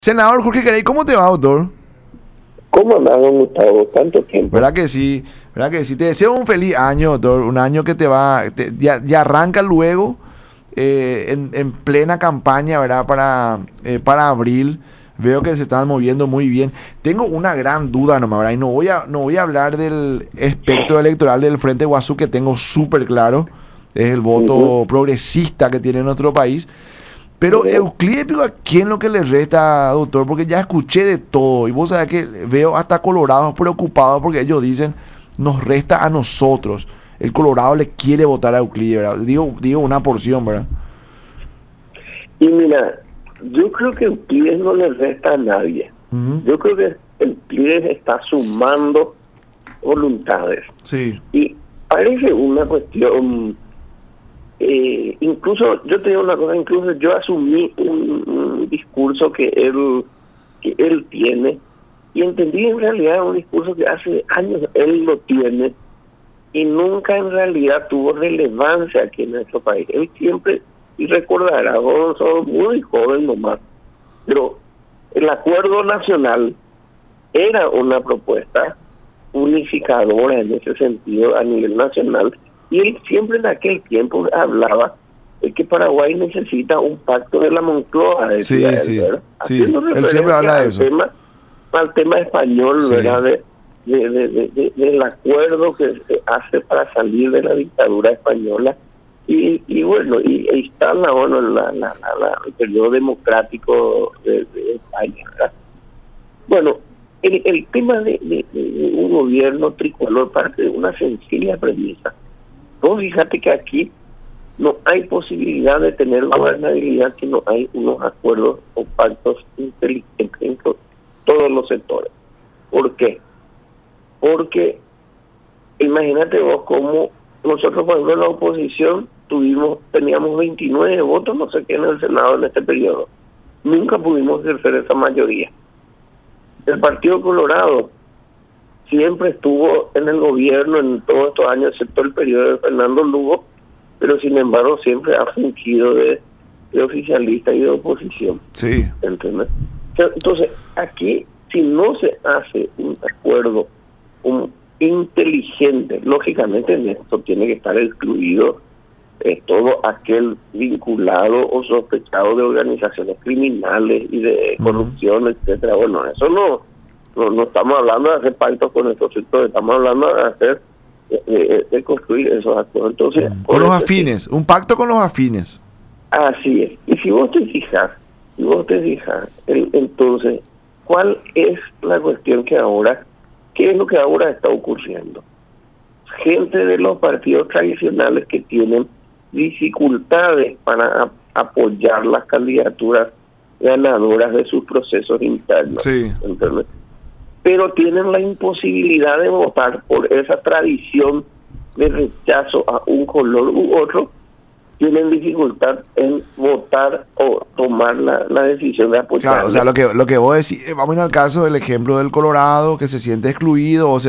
Senador Jorge Garay, ¿cómo te va, doctor? ¿Cómo andás, don Gustavo? ¿Tanto tiempo? ¿Verdad que sí? ¿Verdad que sí? Te deseo un feliz año, doctor. Un año que te va, ya arranca luego en plena campaña, ¿verdad? Para abril. Veo que se están moviendo muy bien. Tengo una gran duda nomás, ¿verdad? Y no voy a hablar del espectro electoral del Frente Guasú, que tengo súper claro. Es el voto progresista que tiene nuestro país. Pero Euclides, ¿a quién lo que le resta, doctor? Porque ya escuché de todo. Y vos sabés que veo hasta colorados preocupados porque ellos dicen, nos resta a nosotros. El colorado le quiere votar a Euclides, ¿verdad? Digo una porción, ¿verdad? Y mira, yo creo que Euclides no le resta a nadie. Yo creo que Euclides está sumando voluntades. Sí. Y parece una cuestión... incluso, yo te digo una cosa, incluso yo asumí un discurso que él tiene y entendí en realidad un discurso que hace años él lo tiene y nunca en realidad tuvo relevancia aquí en nuestro país. Él siempre, y recordará, vos sos muy joven nomás, pero el acuerdo nacional era una propuesta unificadora en ese sentido a nivel nacional. Y él siempre en aquel tiempo hablaba de que Paraguay necesita un pacto de la Moncloa. Decía Sí. él Siempre habla de eso. Al tema español, Sí. ¿verdad? Del acuerdo que se hace para salir de la dictadura española. Y bueno, y instala el periodo democrático de España, ¿verdad? Bueno, el tema de un gobierno tricolor parte de una sencilla premisa. Vos fíjate que aquí no hay posibilidad de tener gobernabilidad si no hay unos acuerdos o pactos inteligentes en todos los sectores. ¿Por qué? Porque imagínate vos cómo nosotros, por ejemplo, en la oposición teníamos 29 votos, no sé qué, en el Senado en este periodo. Nunca pudimos ejercer esa mayoría. El Partido Colorado siempre estuvo en el gobierno en todos estos años, excepto el periodo de Fernando Lugo, pero sin embargo siempre ha fungido de oficialista y de oposición. Sí. ¿Entendés? Entonces, aquí, si no se hace un acuerdo inteligente, lógicamente en esto tiene que estar excluido todo aquel vinculado o sospechado de organizaciones criminales y de corrupción, etcétera. Bueno, eso no estamos hablando de hacer pactos con estos sectores, estamos hablando de hacer de construir esos acuerdos. Entonces, con los afines, un pacto con los afines. Así es. Y si vos te fijas, entonces, ¿cuál es la cuestión qué es lo que ahora está ocurriendo? Gente de los partidos tradicionales que tienen dificultades para apoyar las candidaturas ganadoras de sus procesos internos. Sí. ¿Entendés? Pero tienen la imposibilidad de votar por esa tradición de rechazo a un color u otro, tienen dificultad en votar o tomar la decisión de apoyar. Claro, o sea, lo que vos decís, vamos al caso del ejemplo del Colorado, que se siente excluido o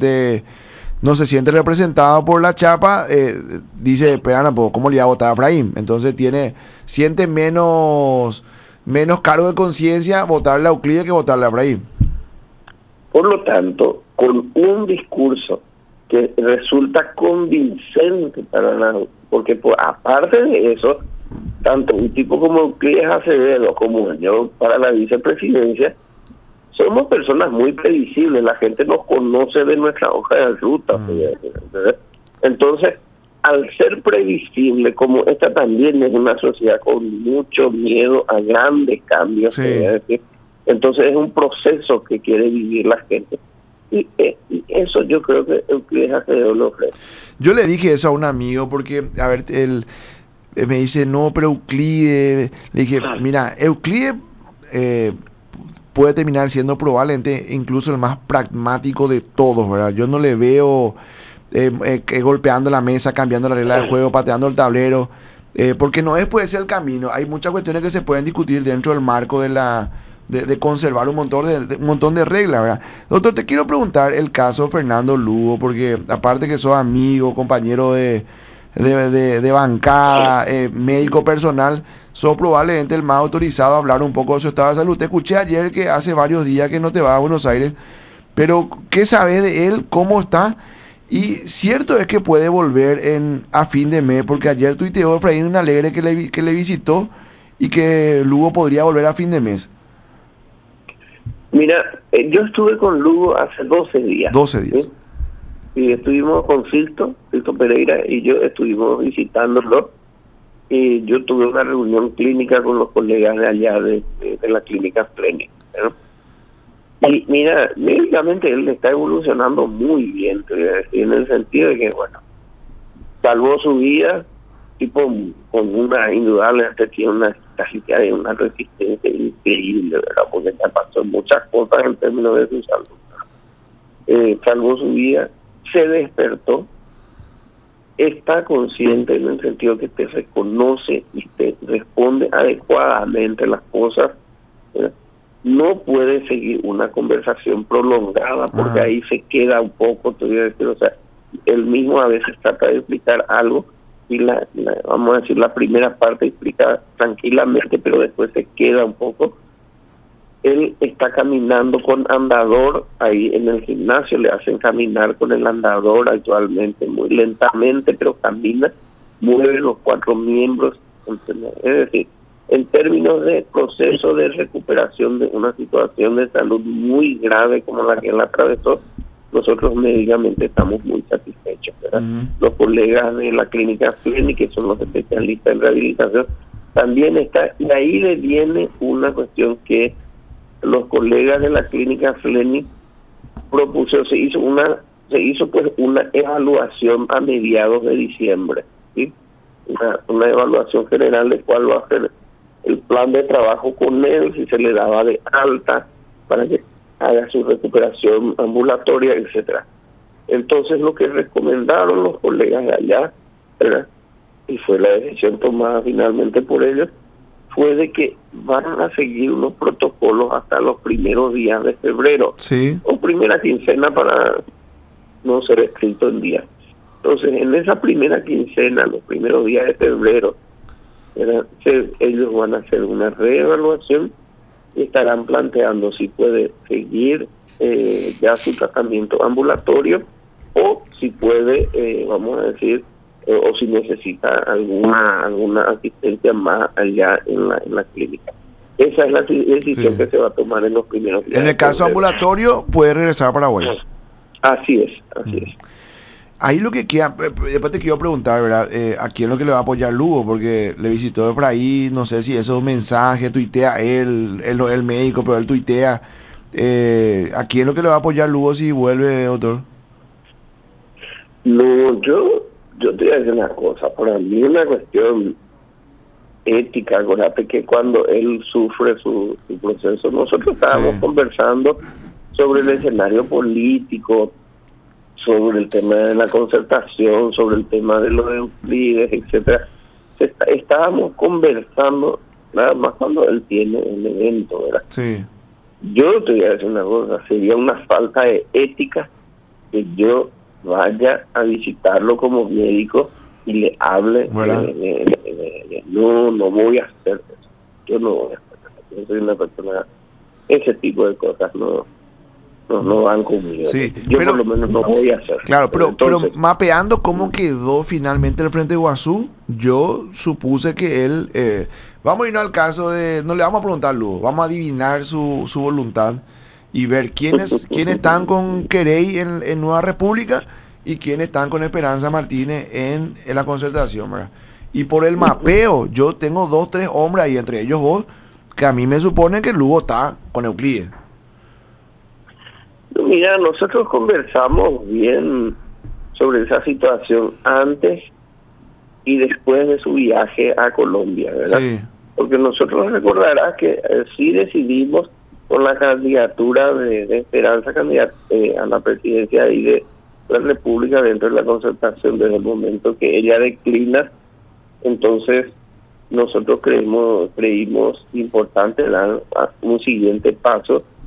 no se siente representado por la chapa, dice, espera, ¿cómo le iba a votar a Efraín? Entonces siente menos cargo de conciencia votarle a Euclides que votarle a Efraín. Por lo tanto, con un discurso que resulta convincente porque aparte de eso, tanto un tipo como Euclides Acevedo como yo para la vicepresidencia, somos personas muy previsibles, la gente nos conoce de nuestra hoja de ruta. Entonces, al ser previsible, como esta también es una sociedad con mucho miedo a grandes cambios, sí. Entonces es un proceso que quiere vivir la gente. Y eso yo creo que Euclides Acevedo lo ofrece. Yo le dije eso a un amigo porque, a ver, él me dice, no, pero Euclides... Le dije, mira, Euclides puede terminar siendo probablemente incluso el más pragmático de todos, ¿verdad? Yo no le veo golpeando la mesa, cambiando la regla de juego, pateando el tablero, porque no puede ser el camino. Hay muchas cuestiones que se pueden discutir dentro del marco de conservar un montón de reglas, ¿verdad? Doctor, te quiero preguntar el caso Fernando Lugo, porque aparte que sos amigo, compañero de de bancada, médico personal, sos probablemente el más autorizado a hablar un poco de su estado de salud. Te escuché ayer que hace varios días que no te vas a Buenos Aires, pero ¿qué sabes de él? ¿Cómo está? Y cierto es que puede volver a fin de mes, porque ayer tuiteó Efraín Alegre que le visitó y que Lugo podría volver a fin de mes. Mira, yo estuve con Lugo hace 12 días. 12 días. ¿Sí? Y estuvimos con Silto Pereira y yo estuvimos visitándolo. Y yo tuve una reunión clínica con los colegas de allá de la clínica Plenic, ¿no? Y mira, médicamente él está evolucionando muy bien, te voy a decir, en el sentido de que, bueno, salvó su vida, tipo con una indudable, tiene una tajica de una resistencia increíble, ¿verdad? Porque ya pasó muchas cosas en términos de su salud. Salvó su vida, se despertó, está consciente en el sentido que te reconoce y te responde adecuadamente a las cosas, ¿verdad? No puede seguir una conversación prolongada porque ahí se queda un poco, te voy a decir, o sea, él mismo a veces trata de explicar algo y vamos a decir, la primera parte explica tranquilamente, pero después se queda un poco. Él está caminando con andador, ahí en el gimnasio le hacen caminar con el andador actualmente, muy lentamente, pero camina, mueve los 4 miembros, es decir, en términos de proceso de recuperación de una situación de salud muy grave como la que él atravesó, nosotros médicamente estamos muy satisfechos, ¿verdad? Los colegas de la clínica Plenic, que son los especialistas en rehabilitación, también está, y ahí le viene una cuestión que los colegas de la clínica Plenic propuso, se hizo pues una evaluación a mediados de diciembre, ¿sí? Una evaluación general de cuál va a ser el plan de trabajo con él, si se le daba de alta para que haga su recuperación ambulatoria, etcétera. Entonces lo que recomendaron los colegas de allá, ¿verdad?, y fue la decisión tomada finalmente por ellos, fue de que van a seguir unos protocolos hasta los primeros días de febrero, sí, o primera quincena para no ser escrito en días. Entonces en esa primera quincena, los primeros días de febrero, ellos van a hacer una reevaluación y estarán planteando si puede seguir ya su tratamiento ambulatorio o si puede, vamos a decir, o si necesita alguna asistencia más allá en la clínica. Esa es la decisión que se va a tomar en los primeros días. En el caso ambulatorio, puede regresar a Paraguay. Así es. Ahí lo que queda, después te quiero preguntar, ¿verdad? ¿A quién es lo que le va a apoyar Lugo? Porque le visitó Efraín, no sé si esos mensajes, tuitea él no es el médico, pero él tuitea. ¿A quién es lo que le va a apoyar Lugo si vuelve, doctor? No, yo te voy a decir una cosa, para mí una cuestión ética, acuérdate que cuando él sufre su proceso, nosotros estábamos conversando sobre el escenario político, sobre el tema de la concertación, sobre el tema de los Euclides, etcétera. Estábamos conversando nada más cuando él tiene un evento, ¿verdad? Sí. Yo te voy a decir una cosa, sería una falta de ética que yo vaya a visitarlo como médico y le hable, no voy a hacer eso, yo no voy a hacer eso, yo soy una persona, ese tipo de cosas no van conmigo. Sí, yo pero, por lo menos no voy a hacer. Claro, pero entonces, mapeando cómo quedó finalmente el Frente Iguazú, yo supuse que él, vamos a irnos al caso de, no le vamos a preguntar Lugo, vamos a adivinar su voluntad y ver quiénes están con Querey en Nueva República y quiénes están con Esperanza Martínez en la concertación, ¿verdad? Y por el mapeo, yo tengo 2, 3 hombres ahí, entre ellos vos, que a mí me supone que Lugo está con Euclides. Mira, nosotros conversamos bien sobre esa situación antes y después de su viaje a Colombia, ¿verdad? Sí. Porque nosotros recordarás que sí decidimos con la candidatura de Esperanza a la presidencia ahí de la República dentro de la concertación desde el momento que ella declina. Entonces nosotros creímos importante dar un siguiente paso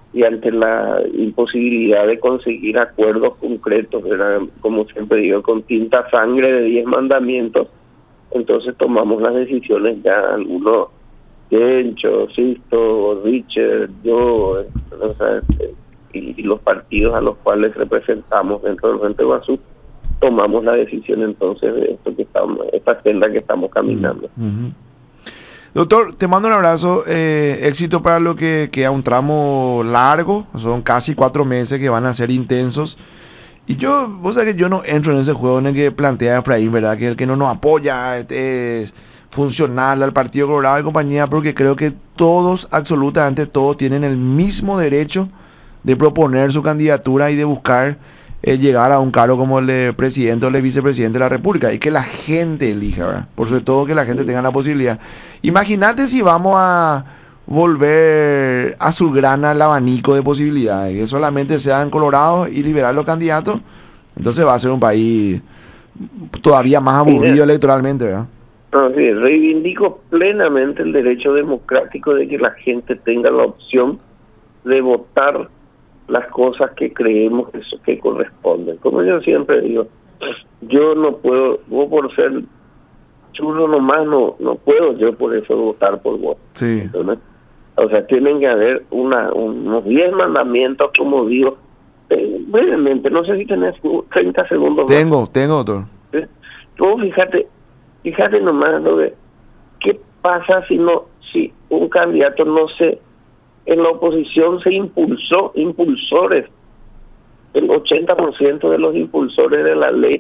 y ante la imposibilidad de conseguir acuerdos concretos, ¿verdad? Como siempre digo, con tinta sangre de 10 mandamientos, entonces tomamos las decisiones ya, algunos, Gencho, Sisto, Richard, yo, o sea, y los partidos a los cuales representamos dentro del Frente Guazú, tomamos la decisión entonces de esto que estamos, esta senda que estamos caminando. Doctor, te mando un abrazo, éxito para lo que queda un tramo largo, son casi 4 meses que van a ser intensos. Y vos sabés que yo no entro en ese juego en el que plantea Efraín, ¿verdad? Que el que no nos apoya es funcional al Partido Colorado y compañía, porque creo que todos, absolutamente todos, tienen el mismo derecho de proponer su candidatura y de buscar llegar a un cargo como el de presidente o el de vicepresidente de la República, y que la gente elija, ¿verdad? Por sobre todo que la gente tenga la posibilidad. Imagínate si vamos a volver azulgrana el abanico de posibilidades, que solamente sean colorados y liberar los candidatos, entonces va a ser un país todavía más aburrido electoralmente, ¿verdad? No, sí, reivindico plenamente el derecho democrático de que la gente tenga la opción de votar las cosas que creemos que corresponden. Como yo siempre digo, yo no puedo, vos por ser chulo nomás no puedo yo por eso votar por vos. Sí. Entonces, o sea, tienen que haber unos 10 mandamientos, como digo, brevemente, no sé si tenés 30 segundos. Tengo, doctor. Tú fíjate nomás lo de qué pasa si un candidato en la oposición se impulsores, el 80% de los impulsores de la ley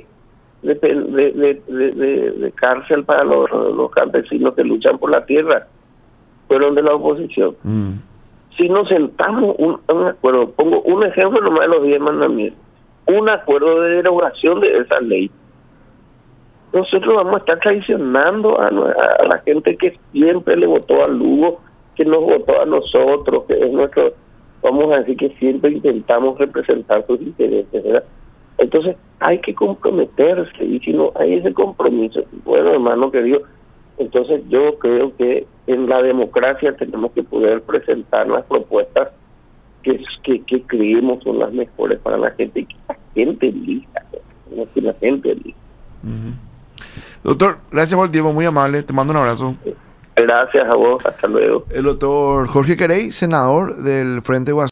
de cárcel para los campesinos que luchan por la tierra fueron de la oposición. Si nos sentamos un acuerdo, pongo un ejemplo nomás de los 10 mandamientos, un acuerdo de derogación de esa ley, nosotros vamos a estar traicionando a la gente que siempre le votó a Lugo, que nos votó a nosotros, que es nuestro, vamos a decir que siempre intentamos representar sus intereses, ¿verdad? Entonces hay que comprometerse, y si no hay ese compromiso, bueno, hermano querido, entonces yo creo que en la democracia tenemos que poder presentar las propuestas que creemos son las mejores para la gente, y que la gente elija, que la gente elija. Doctor, gracias por el tiempo, muy amable, te mando un abrazo. Gracias a vos, hasta luego. El doctor Jorge Querey, senador del Frente Guazú.